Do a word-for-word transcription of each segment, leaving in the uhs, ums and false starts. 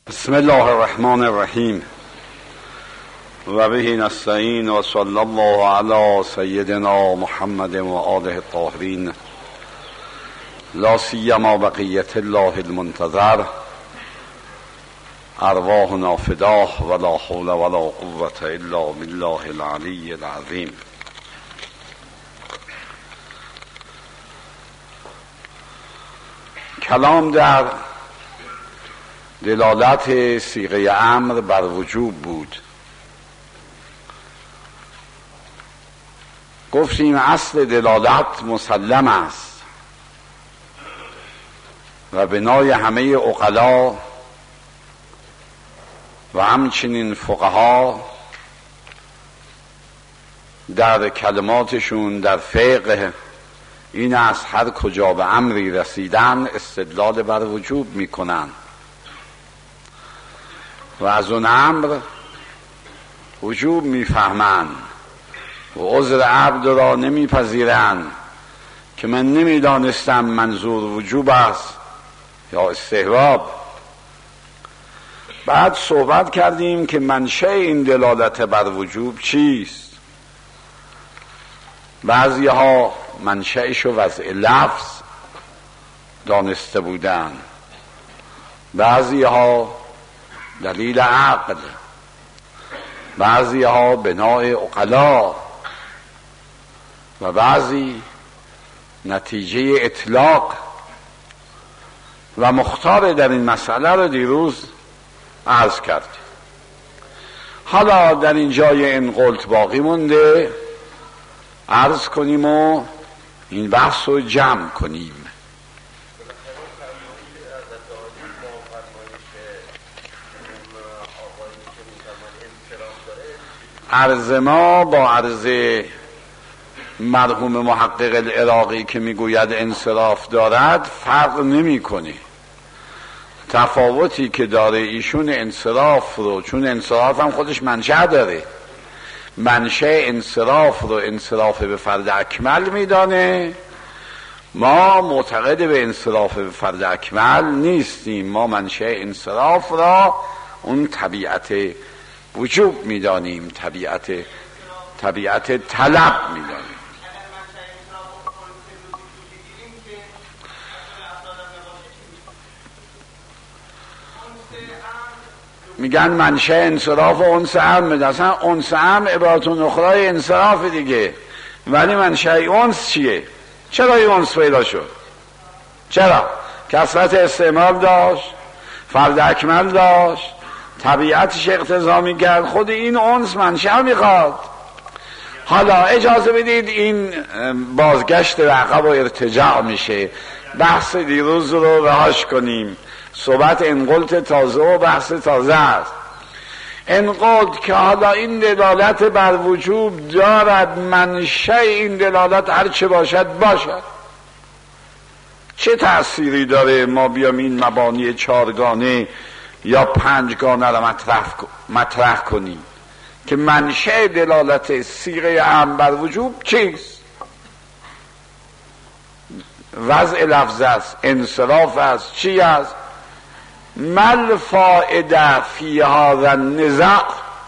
بسم الله الرحمن الرحیم و به نستعین و صلی الله علی سیدنا محمد و آله الطاهرین لا سیما بقیت الله المنتظر ارواحنا فداه ولا حول ولا قوة الا بالله العلی العظیم. کلام در دلالت صیغه امر بر وجوب بود. گفتیم اصل دلالت مسلم است و بنای همه عقلا و همچنین فقها در کلماتشون در فقه این است هر کجا به امری رسیدن استدلال بر وجوب میکنن و از اون امر وجوب میفهمند و عذر عبد را نمیپذیرند که من نمیدانستم منظور وجوب است یا استحباب. بعد صحبت کردیم که منشأ این دلالت بر وجوب چیست. بعضی ها منشأش و وضع لفظ دانسته بودند، بعضی ها دلیل عقل، بعضی ها بنای عقلا و بعضی نتیجه اطلاق و مختار در این مسئله رو دیروز عرض کردیم. حالا در این جای این قلت باقی مونده عرض کنیم و این بحث رو جمع کنیم. عرض ما با عرض مرحوم محقق العراقی که میگوید انصراف دارد فرق نمیکنه. تفاوتی که داره ایشون انصراف رو، چون انصراف هم خودش منشأ داره، منشأ انصراف رو انصراف به فرد اکمل میدانه. ما معتقد به انصراف به فرد اکمل نیستیم. ما منشأ انصراف را اون طبیعت وجوب میدانیم، طبیعت طبیعت طلب میدانیم. میگن منشأ انصراف و انس امر، اصلا انس امر عبارت اخرى انصراف دیگه، ولی منشأ انس چیه؟ چرا این انس پیدا شد؟ چرا؟ کثرت استعمال داشت، فرد اکمل داشت، طبیعتش اقتضا میکرد، خود این انس منشأ میخواد. حالا اجازه بدید این بازگشت به عقب و ارتجاع میشه، بحث دیروز رو رهاش کنیم. صحبت انقلت تازه و بحث تازه است. انقلت که حالا این دلالت بر وجوب دارد، منشأ این دلالت هر چه باشد باشد. چه تأثیری داره ما بیام این مبانی چارگانه یا پنجگانه را مطرح, مطرح کنیم که منشأ دلالت صیغه امر بر وجوب چیست؟ وضع لفظ است، انصراف است، چی است؟ مل فائده فی هذا النزاع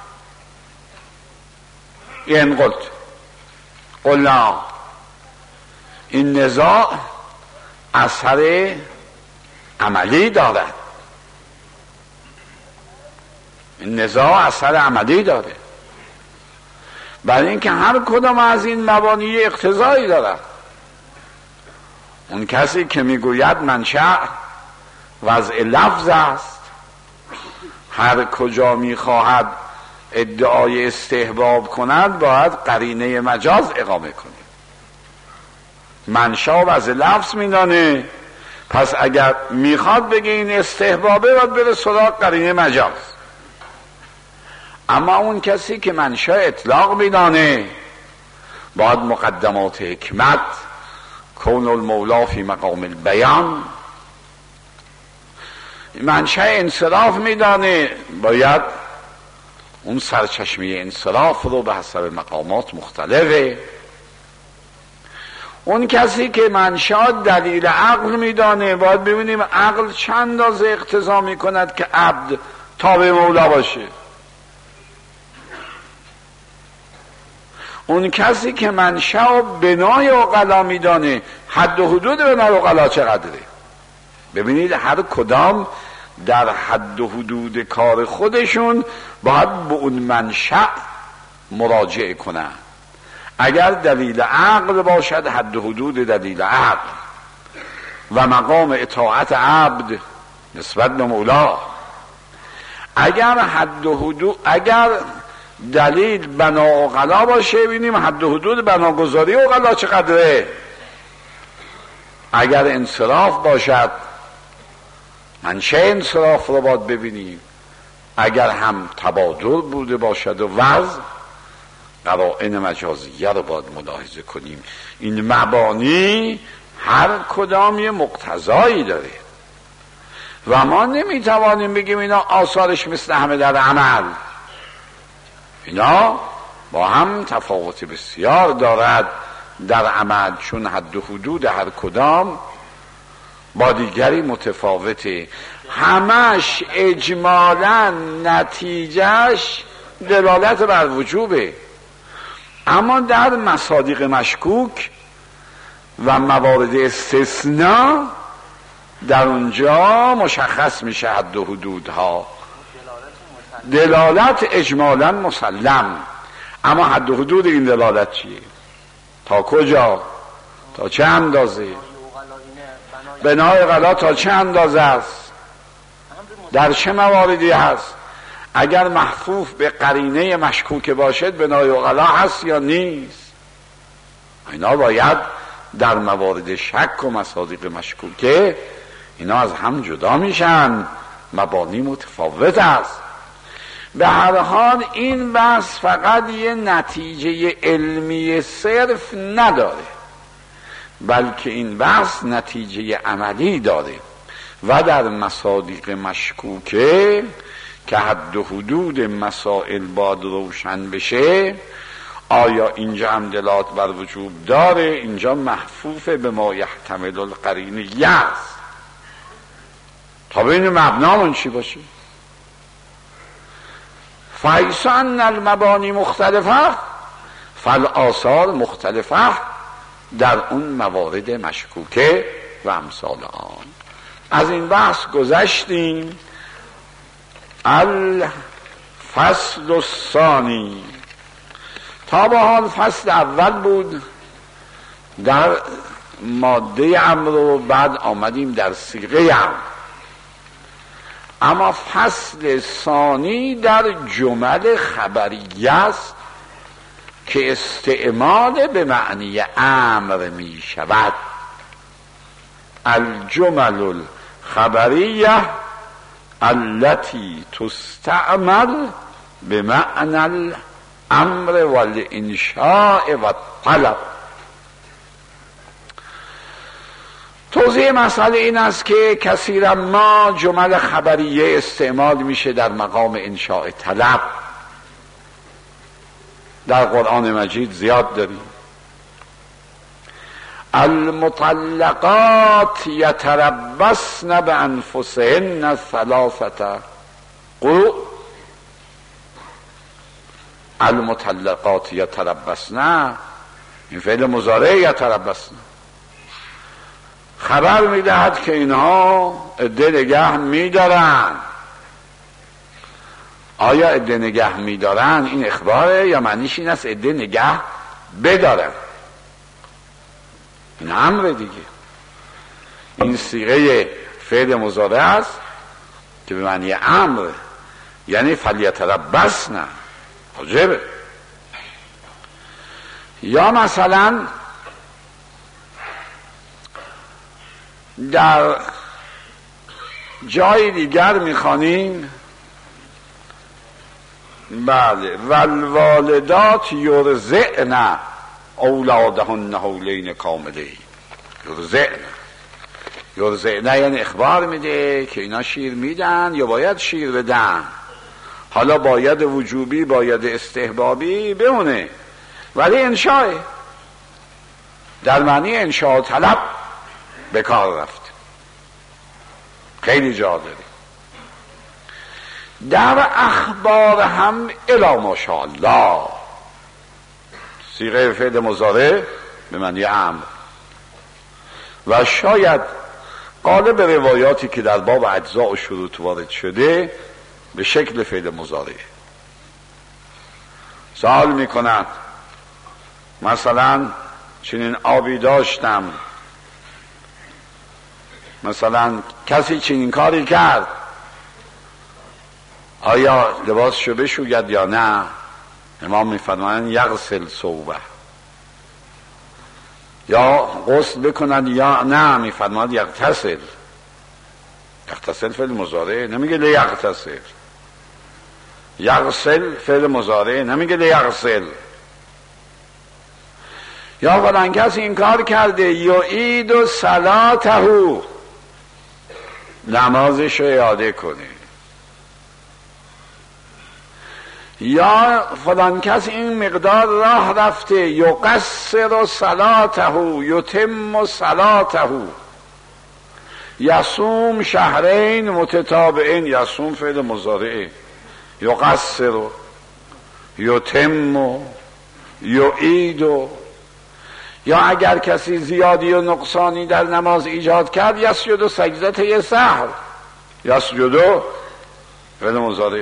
این قلت قلنا این نزاع اثر عملی دارد. این نزاع اثر عملی داره، برای اینکه هر کدام از این مبانی اقتضایی دارد. اون کسی که میگوید منشأ وضع لفظ است، هر کجا میخواهد ادعای استحباب کند باید قرینه مجاز اقامه کنه. منشأ وضع لفظ میدانه، پس اگر میخواد بگه این استحبابه باید بره سراغ قرینه مجاز. اما اون کسی که منشأ اطلاق میدانه باید مقدمات حکمت، کون المولا فی مقام البیان، منشأ انصراف میدانه باید اون سرچشمه انصراف رو به حسب مقامات مختلفه. اون کسی که منشأ دلیل عقل میدانه باید ببینیم عقل چند اندازه اقتضا میکند که عبد تابع مولا باشه. اون کسی که منشأ و بنای عقلا میدانه حد و حدود بنای عقلا چقدره. ببینید هر کدام در حد و حدود کار خودشون باید به اون منشأ مراجعه کنن. اگر دلیل عقل باشد حد و حدود دلیل عقل و مقام اطاعت عبد نسبت به مولا. اگر حد و حدود اگر دلیل بنا عقلا باشه ببینیم حد و حدود بناگذاری عقلا چقدره. اگر انصراف باشد منشأ انصراف رو باید ببینیم. اگر هم تبادل بوده باشد و وضع قرائن مجازیه رو باید ملاحظه کنیم. این مبانی هر کدام یه مقتضایی داره و ما نمیتوانیم بگیم اینا آثارش مثل همه در عمل. اینا با هم تفاوت بسیار دارد در عمل، چون حد و حدود هر کدام با دیگری متفاوته. همش اجمالا نتیجهش دلالت بر وجوبه، اما در مصادیق مشکوک و موارد استثناء در اونجا مشخص میشه حد و حدودها. دلالت اجمالا مسلم، اما حد و حدود این دلالت چیه؟ تا کجا؟ تا چه اندازه؟ بنای عقلا تا چه اندازه است؟ در چه مواردی هست؟ اگر محفوف به قرینه مشکوک باشد بنای عقلا هست یا نیست؟ اینا باید در موارد شک و مصادیق مشکوکه اینا از هم جدا میشن، مبانی متفاوت است. به هر حال این بحث فقط یه نتیجه علمی صرف نداره، بلکه این بحث نتیجه عملی داره و در مصادیق مشکوکه که حد و حدود مسائل باید روشن بشه. آیا اینجا هم دلالت بر وجوب داره؟ اینجا محفوف به ما یحتمل القرینه است تا ببینیم مبنامون چی باشه. فایسا ان المبانی مختلفه فالآثار مختلفه در اون موارد مشکوکه و امثال آن. از این بحث گذشتیم. الفصل الثانی، تا به حال فصل اول بود در ماده امر و بعد آمدیم در صیغه امر، اما فصل ثانی در جمل خبریه است که استعمال به معنی امر می شود. الجمل الخبریه التي تستعمل به معنی الامر والانشاء والطلب. توضیح مسئله این است که کثیرا ما جمل خبریه استعمال میشه در مقام انشاء طلب. در قرآن مجید زیاد داریم. المطلقات یتربصن بانفسهن ثلاثه قروء. المطلقات یتربصن این فعل مضارع یتربصن خبر میدهد که اینها عده نگه میدارن. آیا عده نگه میدارن این اخباره یا معنیش این است عده نگه بدارن؟ این امر دیگه. این صیغه فعل مضارع است که به معنی امر، یعنی فلیتربصن واجبه. یا مثلا در جای دیگر میخوانیم بله والوالدات یرضعن اولادهن حولین کاملین. یرضعن یرضعن یعنی اخبار میده که اینا شیر میدن یا باید شیر بدن. حالا باید وجوبی باید استحبابی بمونه، ولی انشاء در معنی انشاء طلب به کار رفته. خیلی جا داری. در اخبار هم الا ماشاءالله، صیغه فعل مضارع به معنی امر. و شاید غالب روایاتی که در باب اجزاء و شروط وارد شده به شکل فعل مضارع. سوال میکنند مثلا چنین آبی داشتم، مثلا کسی چنین کاری کرد، آیا لباسشو بشوید یا نه؟ امام میفرمایند یغسل ثوبه، یا غسل بکند یا نه؟ میفرماید یغتسل. یغتسل فعل مضارع، نمیگه لیغتسل. یغسل فعل مضارع، نمیگه لیغسل. یا فلان کسی این کار کرده، یعید و صلاته، نمازش رو اعاده کنه. یا فلان کس این مقدار راه رفته، یقصر صلاته، یتم صلاته، یصوم شهرین متتابعین. یصوم فعل مضارع، یقصر، یتم، یعید. یا اگر کسی زیادی و نقصانی در نماز ایجاد کرد، یسجد و سجدته سهو، یسجد فعل مضارع.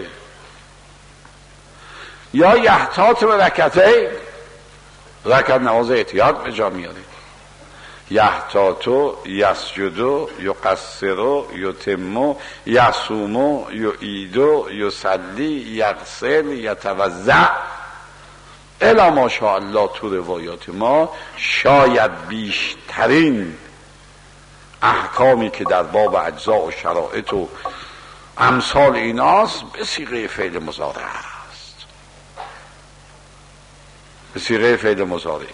یا یحتاط به رکعتین، رکعت نماز احتیاط به جا میاره. یحتاط، یسجد، یقصر، یتم، یصوم، یعید، یصلی، یغسل، یتوضأ. الا ماشاءالله تو روایات ما شاید بیشترین احکامی که در باب اجزاء و شرائط و امثال ایناست به صیغه فعل مضارع است، به صیغه فعل مضارع.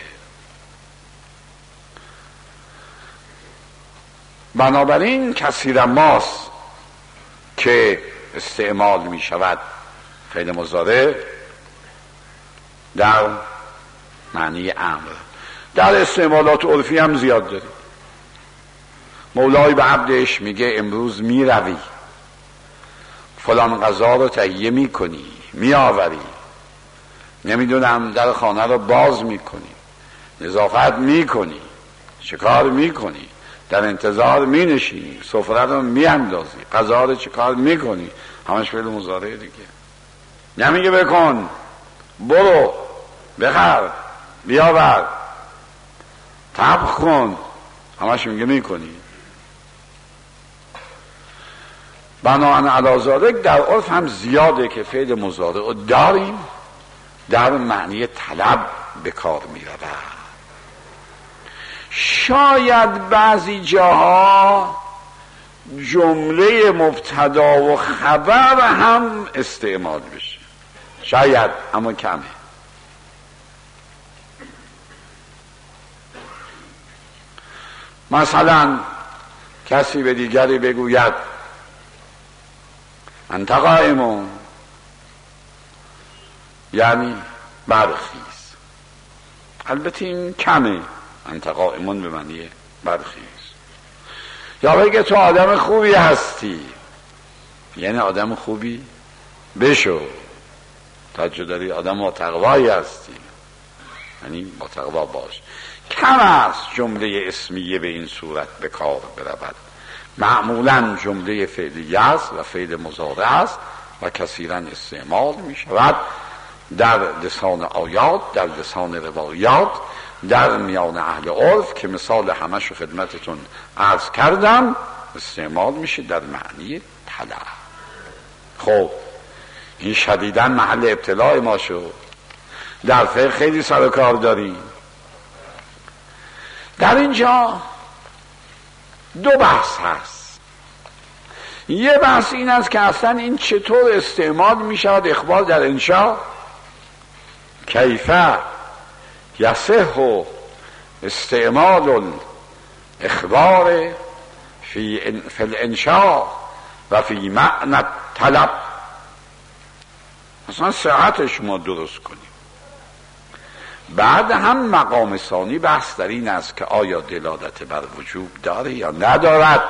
بنابراین کثیر ماست که استعمال می شود فعل مضارع در معنی امر. در استعمالات عرفی هم زیاد داریم. مولای به عبدش میگه امروز میروی فلان غذا رو تهیه میکنی، میآوری، نمیدونم در خانه رو باز میکنی، نظافت میکنی، چیکار میکنی، در انتظار مینشینی، سفره رو میاندازی، غذا رو چیکار میکنی. همش فعل مضارع دیگه. نمیگه بکن، برو، بخر، بیاور، طبخ کن، همش میگه میکنی. بناهن علی ذالک در عرف هم زیاده که فعل مضارع رو داریم در معنی طلب به کار میرود. شاید بعضی جاها جمله مبتدا و خبر هم استعمال بشه، شاید، اما کمه. مثلا کسی به دیگری بگوید انت قائم، یعنی برخیز. البته این کمه، انت قائم به معنی برخیز. یا بگه تو آدم خوبی هستی، یعنی آدم خوبی بشو، توجه داری، آدم با تقوایی هستی، یعنی با تقوا باش. کم است جمله اسمیه به این صورت به کار برود. معمولا جمله فعلیه است و فعل مضارع است و کثیرا استعمال می شود در لسان آیات، در لسان روایات، در میان اهل عرف که مثال همشو خدمتتون عرض کردم استعمال میشه در معنی طلب. خب این شدیداً محل ابتلاع ما شد. در فقه خیلی سر و کار داریم. در اینجا دو بحث هست. یه بحث این است که اصلا این چطور استعمال می شود اخبار در انشاء، کیفه یصح استعمال اخبار فی فی الانشاء و فی معنی طلب. اصلا صحتش ما درست کنیم. بعد هم مقام ثانی بحث در این است که آیا دلالت بر وجوب داره یا ندارد.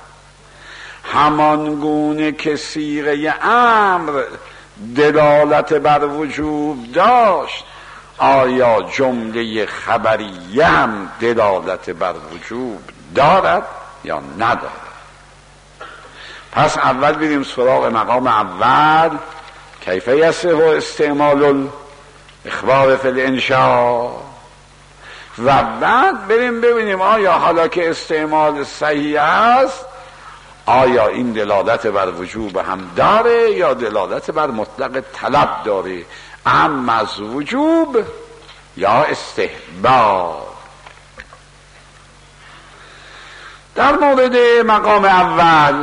همان گونه که صیغه امر دلالت بر وجوب داشت، آیا جمله خبریه هم دلالت بر وجوب دارد یا ندارد؟ پس اول بریم سراغ مقام اول، کیف یصح استعمال الاخبار فی الانشاء، و بعد بریم ببینیم آیا حالا که استعمال صحیح است آیا این دلالت بر وجوب هم داره یا دلالت بر مطلق طلب داره، اما از وجوب یا استحباب. در مورد مقام اول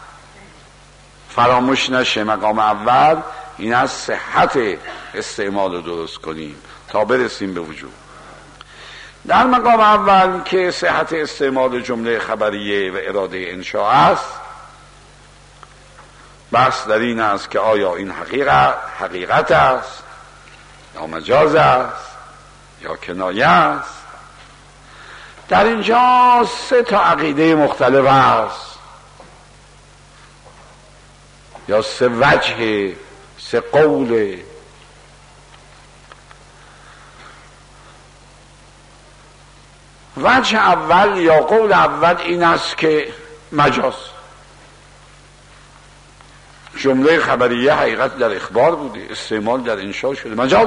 فراموش نشه، مقام اول این از صحت استعمال رو درست کنیم تا برسیم به وجوب. در مقام اول که صحت استعمال جمله خبریه و اراده انشاء است، بحث در این است که آیا این حقیقت حقیقت است یا مجاز است یا کنایه است. در اینجا سه تا عقیده مختلف است، یا سه وجه، سه قول. وجه اول یا قول اول این است که مجاز، جمله خبریه حقیقت در اخبار بوده، استعمال در انشاء شده، مجاز.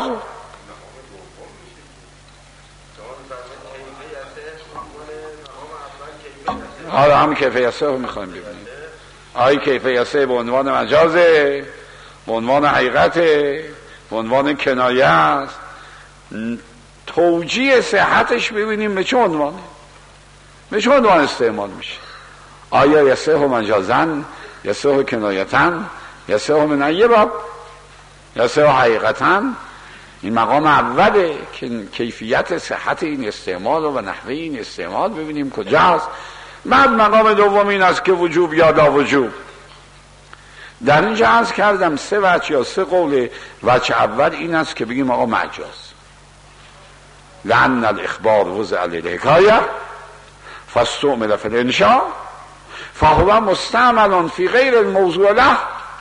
حالا هم کیف یصح رو میخوایم ببینیم، آیا کیف یصح به عنوان مجازه، به عنوان حقیقته، به عنوان کنایه است. توجیه صحتش ببینیم به چه عنوانه، به چه عنوان استعمال میشه. آیا یصح مجازن، یصح کنایتن، یصح من ای باب، یصح حقیقتن. این مقام اوله که کیفیت صحت این استعمال و نحوه این استعمال ببینیم کجاست. بعد مقام دوم این است که وجوب یا لا وجوب. در اینجا عرض کردم سه وجه یا سه قول. وجه اول این است که بگیم آقا مجاز، لأن الاخبار وضع للحکایه فاستعمل فی الانشاء فهو مستعمل فی غیر الموضوع له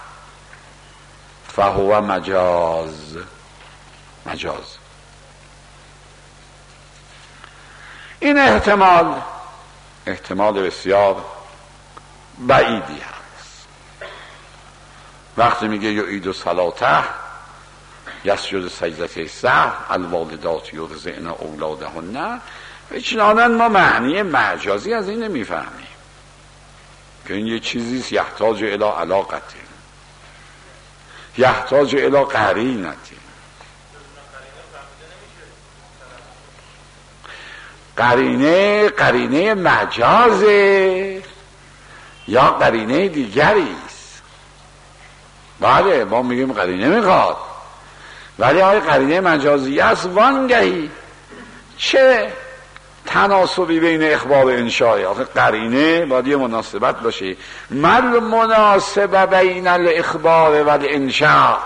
فهو مجاز. مجاز این احتمال احتمال بسیار بعیدی هست. وقتی میگه یعید صلاته یسجد سجدته سهو الوالدات یرضعن اولادهن، اجلالا ما معنی مجازی از این نمیفهمیم که این یه چیزیست یحتاج الی علاقته، یحتاج الی قرینته. قرینه قرینه مجازه یا قرینه دیگری است. بله ما میگیم قرینه میخواد، ولی آیا قرینه مجازی است؟ وانگهی چه تناسبی بین اخبار و انشاء؟ آخه قرینه باید یه مناسبت باشه. مل مناسبه بین الاخبار و الانشاء.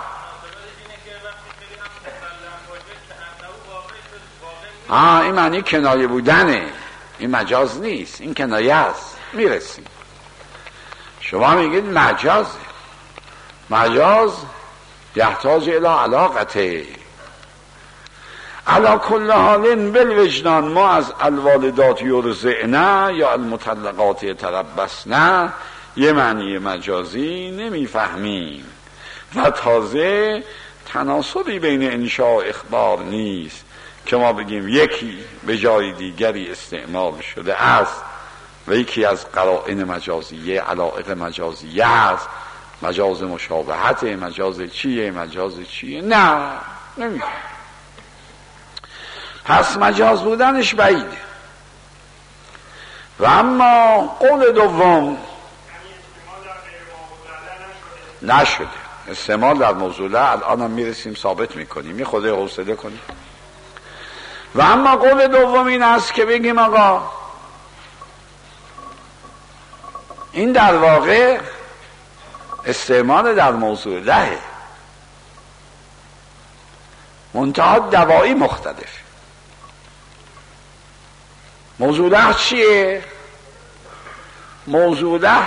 آه این معنی کنایه بودنه، این مجاز نیست، این کنایه است. میرسیم شما میگید مجازه، مجاز یحتاج الی علاقته. علا کل حال بالوجدان ما از الوالدات یرضعن یا المطلقات یتربصن یه معنی مجازی نمیفهمیم و تازه تناسبی بین انشاء و اخبار نیست که ما بگیم یکی به جای دیگری استعمال شده است و یکی از قرائن مجازیه علائق مجازیه است. مجاز مشابهت، مجاز چیه، مجاز چیه؟ نه نمیفهم. پس مجاز بودنش بعیده. و اما قول دوم نشده، استعمال در موضوع له. الان هم میرسیم ثابت میکنیم، یه خود حوصله کنیم. و اما قول دوم این است که بگیم آقا این در واقع استعمال در موضوع له، منتها دوایی مختلف. موضوع ده چیه؟ موضوع ده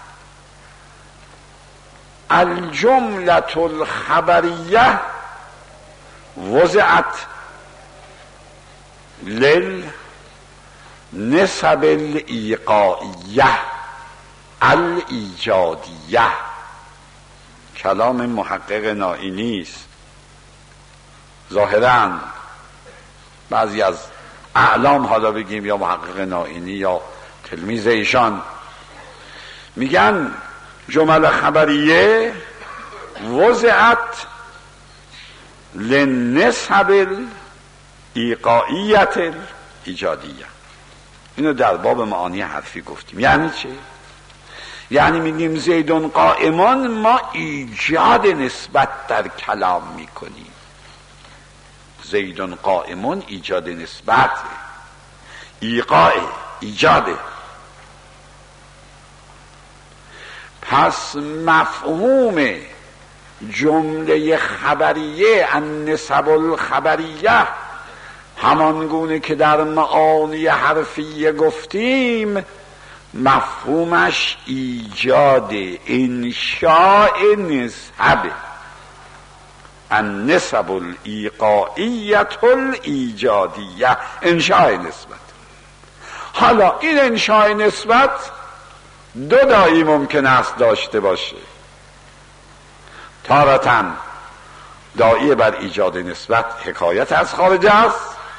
الجملة الخبریه وضعت للنسب الایقائیه الایجادیه. کلام محقق نائینی است. ظاهراً بعضی از اعلام، حالا بگیم یا محقق نائینی یا تلمیذ ایشان، میگن جمله خبریه وضعت لنسب الایقائیت الایجادیه. اینو در باب معانی حرفی گفتیم. یعنی چه؟ یعنی میگیم زیدون قائمان، ما ایجاد نسبت در کلام میکنیم. زیدون قائمان ایجاد نسبت، ایقاع، ایجاده. پس مفهوم جمله خبریه النسب الخبریه همان گونه که در معانی حرفیه گفتیم، مفهومش ایجاد، انشاء نسبه. النسب الایقائیه الایجادیه، انشاء نسبت. حالا این انشاء نسبت دو داعی ممکن است داشته باشه. تارة داعی بر ایجاد نسبت حکایت از خارج است،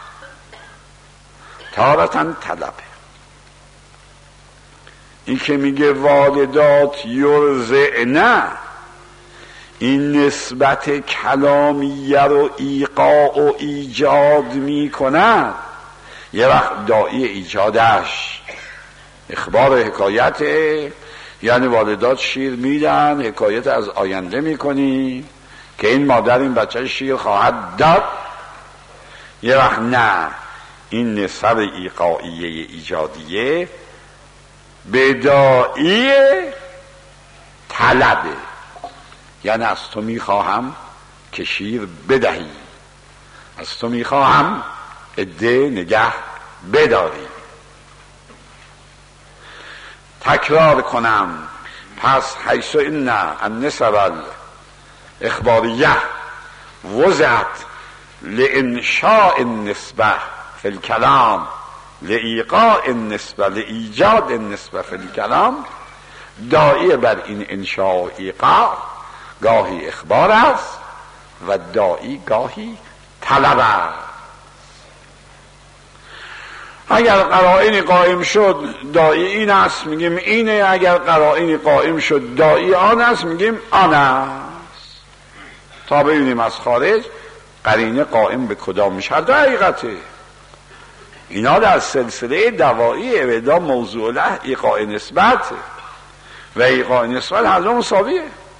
تارة طلبه. این که میگه والدات یرضعن، این نسبت کلامیه رو ایقاع و ایجاد میکند. یه وقت داعی ایجادش اخبار حکایت، یعنی والدات شیر میدن، حکایت از آینده میکنی که این مادر این بچه شیر خواهد داد. یه وقت نه، این نسب ایقاعیه ایجادیه به داعی طلبه، یعنی از تو میخواهم که شیر بدهی، از تو میخواهم عده نگه بداری. تکرار کنم، پس حیث این النسب الاخباریه وضعت لانشاء النسبه فی الکلام لایقاع النسبه لایجاد النسبه فی الکلام، داعی بر این انشاء و ایقاع گاهی اخبار است و داعی گاهی طلب است. اگر قرائنی قائم شد داعی این است، میگیم اینه. اگر قرائنی قائم شد داعی آن است، میگیم آن است. تا ببینیم از خارج قرینه قائم به کدام میشه. در حقیقته اینا در سلسله دوایی ابدا موضوع له ایقاع نسبت و ایقاع نسبت هر دو مساویه.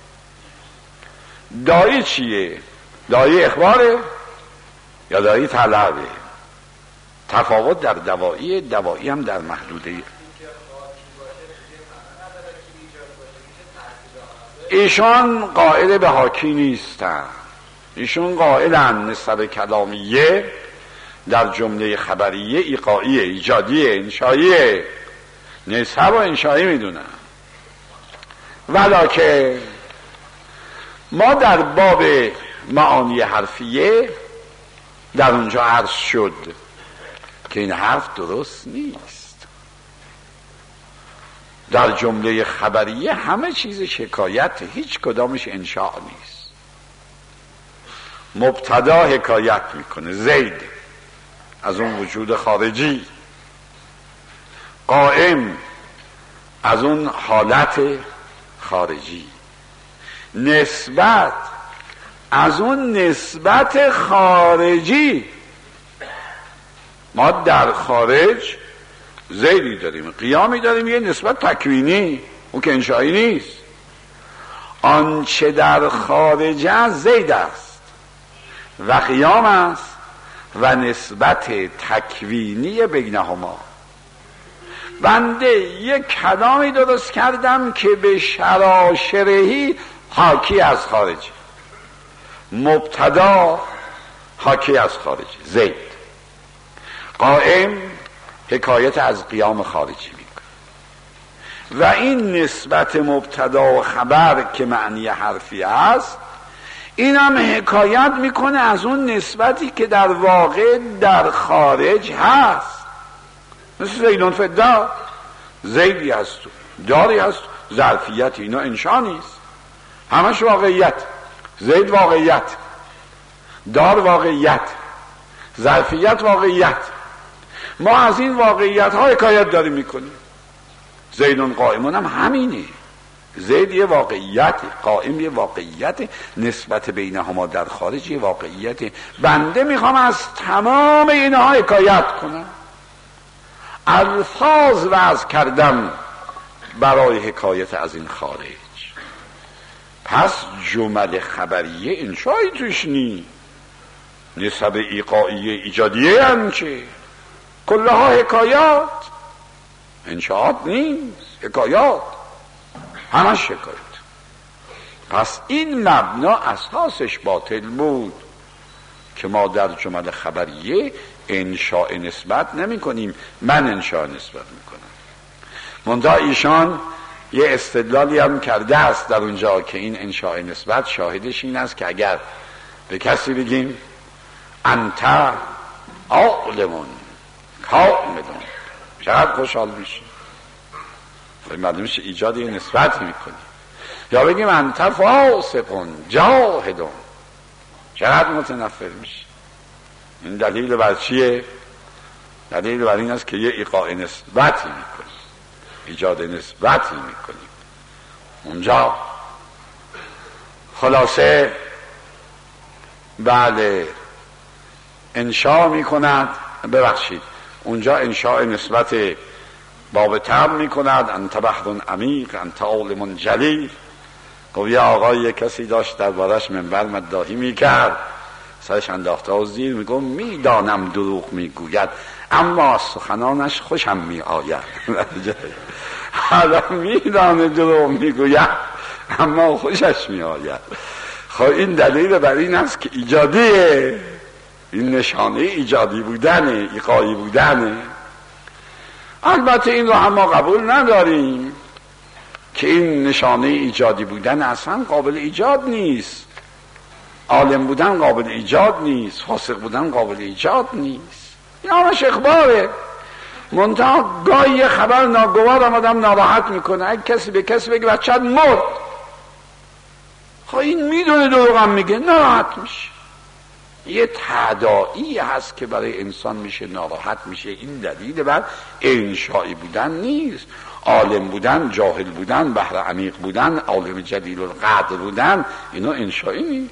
داعی چیه؟ داعی اخباره یا داعی طلبه؟ تفاوت در دوایی، دوایی هم در محدوده. ایشان قائل به حاکی نیستن، ایشون قائلن نسب کلامیه در جمله خبریه ایقاعیه، ایجادیه، انشاییه. نسب و انشایی میدونن. ولکن ما در باب معانی حرفیه در اونجا عرض شد که این حرف درست نیست. در جمله خبریه همه چیز شکایت، هیچ کدامش انشاء نیست. مبتدا حکایت میکنه، زید از اون وجود خارجی، قائم از اون حالت خارجی، نسبت از اون نسبت خارجی. ما در خارج زیدی داریم، قیامی داریم، یه نسبت تکوینی، اون که انشایی نیست. آنچه در خارج از زید است و قیام است و نسبت تکوینی بینهما. بنده یک کلامی درست کردم که به شراشرهی حاکی از خارج، مبتدا حاکی از خارج، زید قائم حکایت از قیام خارجی میکنه و این نسبت مبتدا و خبر که معنی حرفی است این هم حکایت میکنه از اون نسبتی که در واقع در خارج هست. مثل زیدون فدا، زیدی هست داری هست، ظرفیت، اینا انشا نیست، همش واقعیت. زید واقعیت، دار واقعیت، ظرفیت واقعیت. ما از این واقعیت ها حکایت داریم میکنیم. زیدون قائمون هم همینه. زید یه واقعیت، قائم یه واقعیت، نسبت بینهما در خارج یه واقعیت. بنده میخوام از تمام اینها حکایت کنم، الفاظ وضع کردم برای حکایت از این خارج. پس جمل خبریه انشایی توش نی، نسب ایقائیه ایجادیه هم چه کلها حکایات، انشاءات نیست، حکایات، همش حکایت. پس این مبنا اساسش باطل بود که ما در جمل خبریه انشاء نسبت نمی کنیم. من انشاء نسبت می کنم. منتها ایشان یه استدلالی هم کرده است در اونجا که این انشاء نسبت شاهدش این است که اگر به کسی بگیم انت عالمون کاملون، چقدر خوشحال میشه، معلوم میشه ایجاد یه نسبتی میکنی. یا بگیم انت فاسقون جاهدون، چقدر متنفر میشه. این دلیل بر چیه؟ دلیل بر این است که یه ایقاع نسبتی میکنیم، ایجاد نسبتی میکنیم اونجا. خلاصه بله انشاء میکند، ببخشید اونجا انشاء نسبت باب تم میکند. انت بحر عمیق، انت عالم جلیل. خب یه آقای کسی داشت در بارش منبر مداحی میکرد، سرش انداخته و زیر میگم میدانم دروغ میگوید اما سخنانش خوشم میآید. حالا میدانه دروغ میگوید اما خوشش میآید. خب این دلیل بر این است که ایجادیه، این نشانه ایجادی بودنه، ایقایی بودنه. البته این رو هم ما قبول نداریم که این نشانه ایجادی بودن اصلا قابل ایجاد نیست. عالم بودن قابل ایجاد نیست، فاسق بودن قابل ایجاد نیست. این همش اخباره. منتها گاهی خبر ناگوار هم آدم ناراحت میکنه. اگه کسی به کسی بگه بچه‌ت مرد، خب این میدونه دروغ هم میگه، ناراحت میشه. یه تداعی هست که برای انسان میشه ناراحت میشه. این دلیل بر انشایی بودن نیست. عالم بودن، جاهل بودن، بحر عمیق بودن، عالم جلیل القدر بودن، اینا انشایی نیست.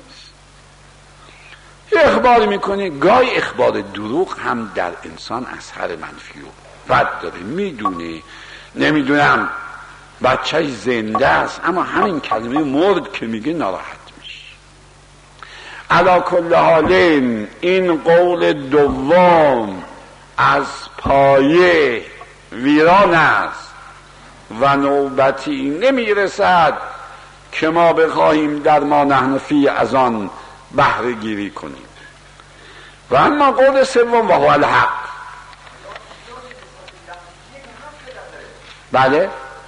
یه اخبار میکنه. گاهی اخبار دروغ هم در انسان اثر منفی و بد داره. میدونه نمیدونم بچه زنده است، اما همین کلمه مرد که میگه ناراحت میشه. علی کل حال این قول دوم از پایه ویران است و نوبتی نمیرسد که ما بخواهیم در ما نحن فی از آن بهره گیری کنیم. و اما قول سوم و هو الحق، بله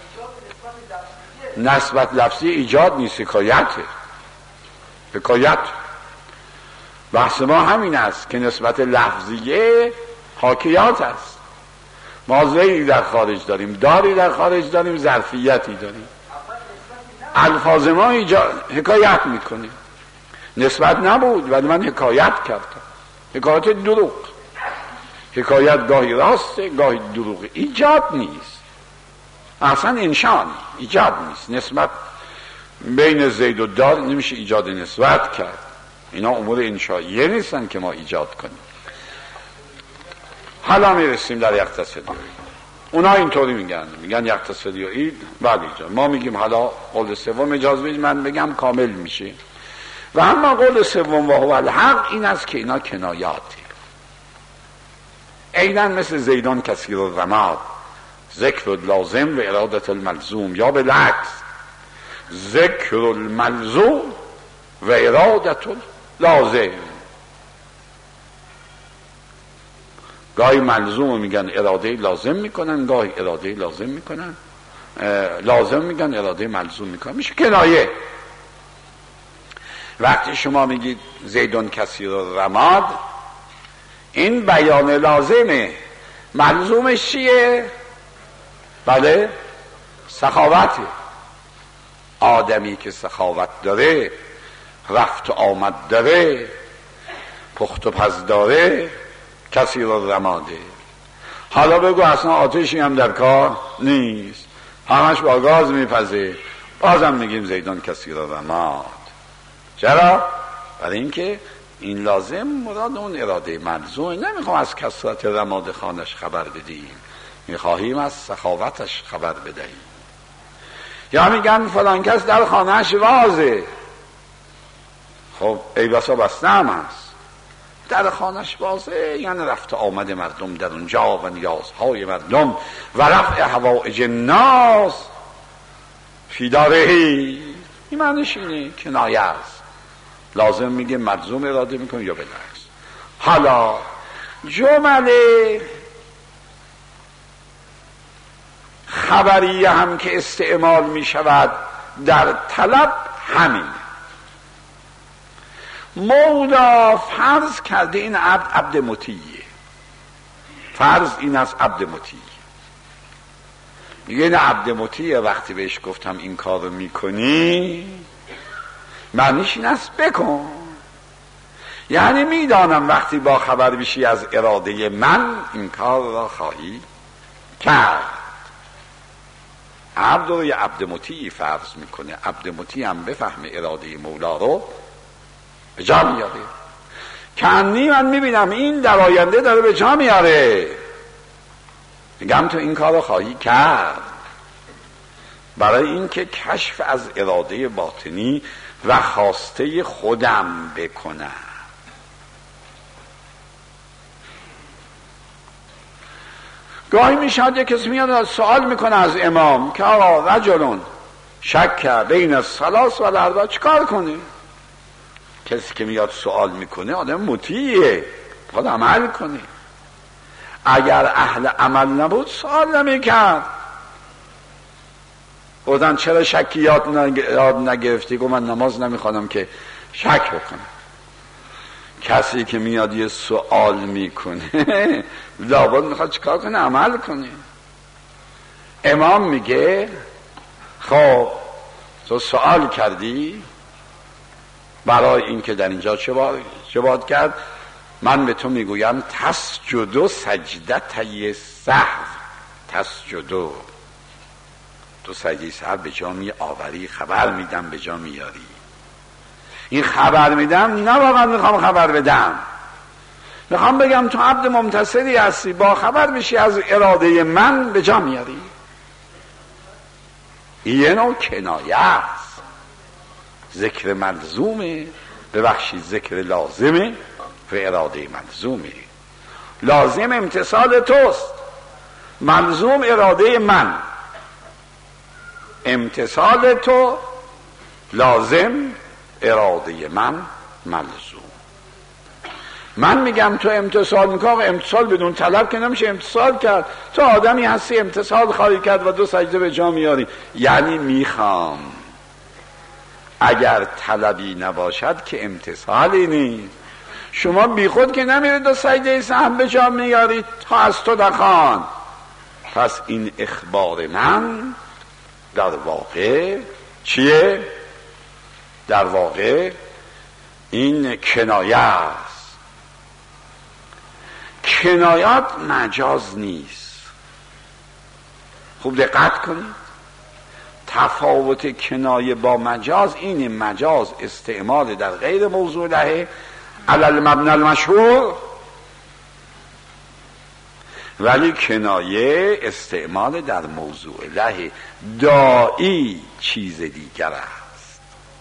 نسبت لفظی ایجاد نیست، حکایته. حکایت بحث ما همین است که نسبت لفظیه حاکیات است. ما زیدی در خارج داریم، داری در خارج داریم، ظرفیتی داریم. الفاظ ما ایجاد حکایت میکنه. نسبت نبود ولی من حکایت کردم. حکایت دروغ، حکایت گاهی راسته گاهی دروغ، ایجاد نیست، اصلا انشان ایجاد نیست. نسبت بین زید و دار نمیشه ایجاد نسبت کرد. اینا امور انشائیه نیستن که ما ایجاد کنیم. حالا میرسیم در یقتصدی. اونا اینطوری میگن میگن یقتصدی و اید بعد ایجاد. ما میگیم حالا قول سوم اجازه بدید من بگم کامل میشه. و اما قول سوم و هو الحق این است که اینا کنایاته. عیناً مثل زیدان کثیر الرماد، ذکر اللازم و ارادت الملزوم، یا بالعکس ذکر الملزوم و ارادت اللازم. گاهی ملزوم میگن اراده لازم میکنن، گاهی اراده لازم میکنن لازم میگن اراده ملزوم میکنن، میشه کنایه. وقتی شما میگید زیدون کثیر الرماد، این بیان لازمه. ملزومش چیه؟ بله، سخاوته. آدمی که سخاوت داره، رفت و آمد داره، پخت و پز داره، کثیر الرماده. حالا بگو اصلا آتشی هم در کار نیست، همش با گاز میپزه، بازم میگیم زیدان کثیر الرماد. چرا؟ برای اینکه این لازم مراد اون اراده ملزوم. نمیخوام از کثرت رماد خانش خبر بدیم، میخواهیم از سخاوتش خبر بدهیم. یا میگن فلان کس در خانهش وازه، خب ای بسا بسته هم هست. در خانهش وازه یعنی رفت آمد مردم در اونجا و نیازهای مردم و رفع حوائج الناس فی دارهی. این معنیش اینه، کنایه است. لازم میگه ملزوم اراده میکنه یا بالعکس. حالا جمله خبریه هم که استعمال میشود در طلب همین. مولا فرض کرده این عبد عبد مطیعه، فرض این از عبد مطیع. میگه این عبد مطیع، وقتی بهش گفتم این کار رو میکنی، معنیش این است بکن. یعنی میدانم وقتی با خبر بشی از اراده من این کار را خواهی کرد. عبد رو یه عبد مطیع فرض میکنه. عبد مطیع هم بفهم اراده مولا رو به جا میاره. کنی من میبینم این در آینده داره به جا میاره، میگم تو این کار رو خواهی کرد، برای اینکه کشف از اراده باطنی و خواسته خودم بکنم. گاهی میشد یک کسی میاد سوال میکنه از امام که آقا رجلون شک بین الثلاث و الاربع چیکار کنه؟ کسی که میاد سوال میکنه آدم مطیعه، باید عمل کنه. اگر اهل عمل نبود سوال نمیکرد. گفتن چرا شکی یاد نگرفتی؟ گفت من نماز نمیخوانم که شک بکنم. کسی که میاد یه سوال میکنه لابد میخواد چیکار کنه؟ عمل کنه. امام میگه خب تو سوال کردی، برای اینکه در اینجا چه باید, چه باید کرد؟ من به تو میگویم تسجد سجدتی سهو. تسجد تو سجده سهو به جا می آوری، خبر میدم به جا میاری. این خبر میدم نه واقعا میخوام خبر بدم، میخوام بگم تو عبد ممتثلی هستی، با خبر میشی از اراده من به جا میاری. یه نوع کنایه است. ذکر ملزومه، ببخشید ذکر لازمه و اراده ملزومه. لازم امتثال توست، ملزوم اراده من. امتثال تو لازم، اراده من ملزوم. من میگم تو امتثال میکنم، امتثال بدون طلب که نمیشه امتثال کرد. تو آدمی هستی امتثال خواهی کرد و دو سجده به جا میاری، یعنی میخوام. اگر طلبی نباشد که امتثالی نیست. شما بی خود که نمیرید دو سجده سهم به جا میارید تا از تو نخوان. پس این اخبار من در واقع چیه؟ در واقع این کنایه است. کنایات مجاز نیست. خوب دقت کنید. تفاوت کنایه با مجاز این: مجاز استعمال در غیر موضوع له علی المبنی المشهور، ولی کنایه استعمال در موضوع له داعی چیز دیگر است.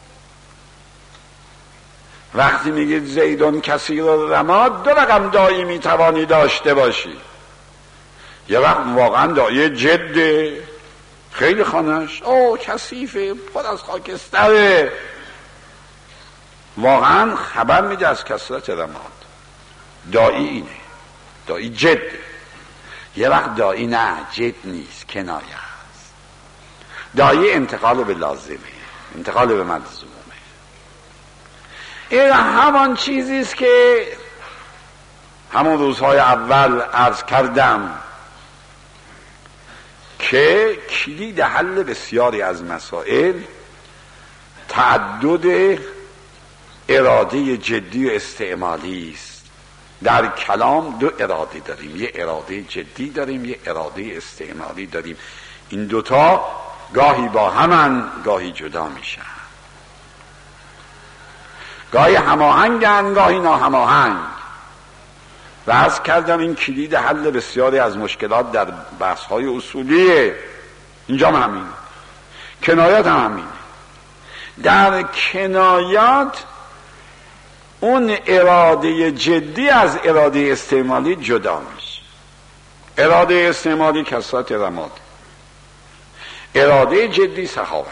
وقتی میگید زیدون کثیر الرماد، دو رقم داعی میتوانی داشته باشی. یه وقت واقعا داعی جده، خیلی خانش او کثیفه، پر از خاکستره، واقعا خبر میده از کثرت رماد. داعی اینه. داعی جد. یه وقت داعی نه جد نیست، کنایه است. داعی انتقال به لازمه، انتقال به ملزومه. این همان چیزیست که همون روزهای اول عرض کردم که کلید حل بسیاری از مسائل تعدد اراده جدی و استعمالی است. در کلام دو اراده داریم، یه اراده جدی داریم، یه اراده استعمالی داریم. این دوتا گاهی با همن، گاهی جدا میشن، گاهی هماهنگن، گاهی ناهماهنگ. و عرض کردم این کلید حل بسیاری از مشکلات در بحث‌های اصولیه. اینجا هم همین، کنایات هم همین. در کنایات اون اراده جدی از اراده استعمالی جدا میشه. اراده استعمالی کثرت رماد، اراده جدی سخاوت.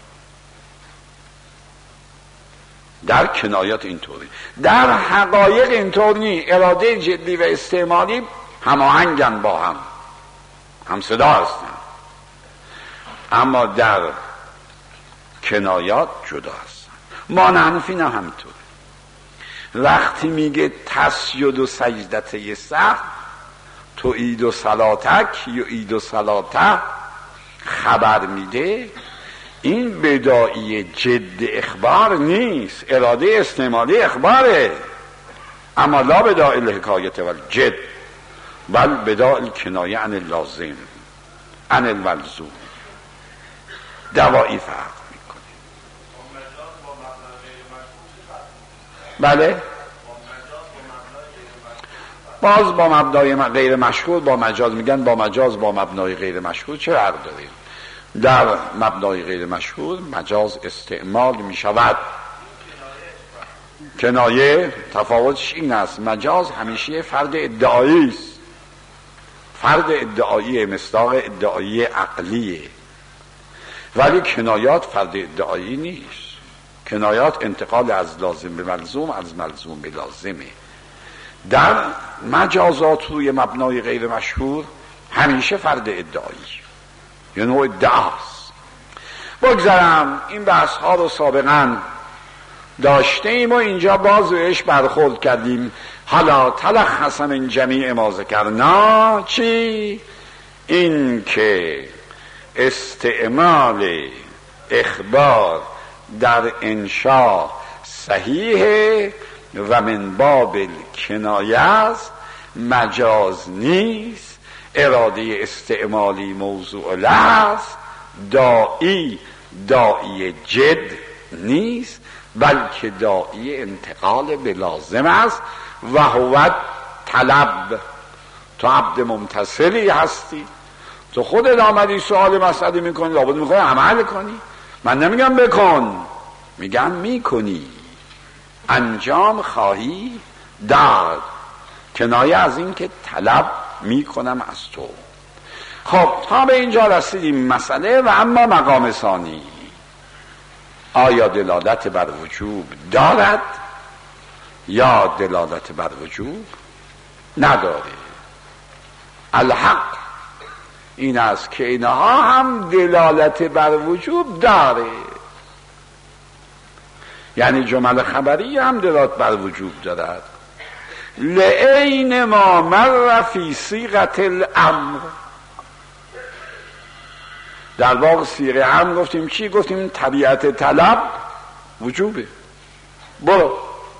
در کنایات اینطوری، در حقایق اینطور نی. اراده جدی و استعمالی هماهنگن، با هم هم صدا هستن، اما در کنایات جدا هستن. ما نحنفی نه همینطور. وقتی میگه تسجد و سجدت سهو، تو اید و صلاتک یا اید و صلاته خبر میده، این بداعی جد اخبار نیست، اراده استعمالی اخباره. اما لا بداعی الحکایت و الجد، بل بداعی کنایه عن اللازم عن الملزوم. دوایی فرق میکنه. بله، باز با مبنای غیر مشهور با مجاز میگن، با مجاز با مبنای غیر مشهور چه فرق داره؟ در مبنای غیر مشهور مجاز استعمال می شود. کنایه تفاوتش این است، مجاز همیشه فرد ادعایی است، فرد ادعایی مصداق ادعایی عقلیه، ولی کنایات فرد ادعایی نیست. کنایات انتقال از لازم به ملزوم، از ملزوم به لازمه. در مجازات روی مبنای غیر مشهور همیشه فرد ادعایی، یه نوع ادعاست. بگذارم این بحث ها رو سابقا داشته ایم و اینجا باز بهش برخورد کردیم. حالا تلخص من جمیع ما ذکرنا چی؟ این که استعمال اخبار در انشاء صحیحه و من باب کنایه است، مجاز نیست، اراده استعمالی موضوع است، داعی داعی جد نیست، بلکه داعی انتقال به لازم است. و هو طلب. تو عبد ممتثلی هستی، تو خودت آمدی سوال مسئله میکنی، لابد میخوای عمل کنی. من نمیگم بکن، میگم میکنی، انجام خواهی داد. کنایه از این که طلب میکنم از تو. خب تا به اینجا رسیدیم مسئله. و اما مقام ثانی، آیا دلالت بر وجوب دارد یا دلالت بر وجوب نداره؟ الحق این است که اینها هم دلالت بر وجوب داره، یعنی جمل خبری هم دلالت بر وجوب دارد. لعین ما مر فی صیغه الامر. در واقع صیغه امر گفتیم چی؟ گفتیم طبیعت طلب وجوبه، برو.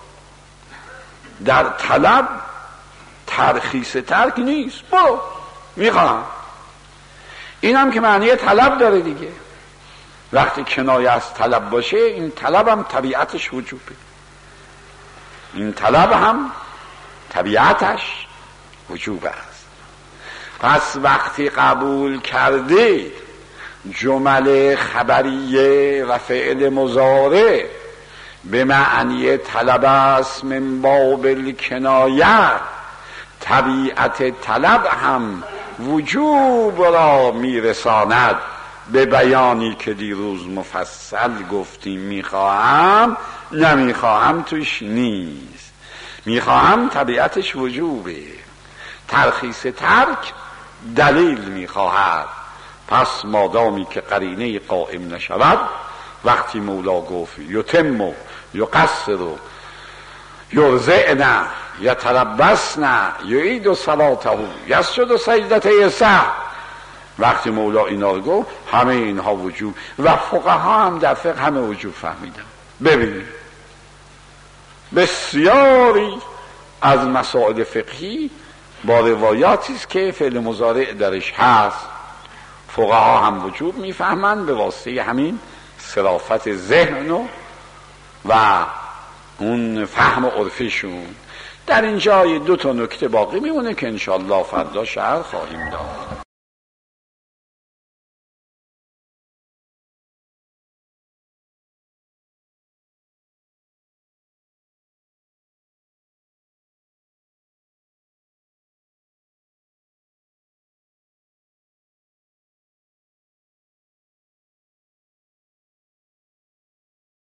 در طلب ترخیص ترک نیست، برو میخوام. این هم که معنی طلب داره دیگه. وقتی کنایه از طلب باشه، این طلب هم طبیعتش وجوبه، این طلب هم طبیعتش وجوب است. پس وقتی قبول کرده جمله خبریه و فعل مضارع به معنی طلب است من باب الکنایه، طبیعت طلب هم وجوب را میرساند به بیانی که دیروز مفصل گفتیم. میخواهم نمیخواهم توش نیست، میخواهم طبیعتش وجوبه، ترخیص ترک دلیل میخواهد. پس مادامی که قرینه قائم نشود، وقتی مولا گفت یتم و یقصر و یرزعن یتربصن یعید صلاته یسجد سجدته سهو، وقتی مولا اینا رو گفت همه اینها وجوب و فقها هم در فقه همه وجوب فهمیدن. ببینید بسیاری از مسائل فقهی با روایاتی است که فعل مضارع درش هست، فقها هم وجوب میفهمند به واسطه همین صرافت ذهن و, و اون فهم عرفیشون. در اینجا دو تا نکته باقی میمونه که انشاءالله فردا شرح خواهیم داد.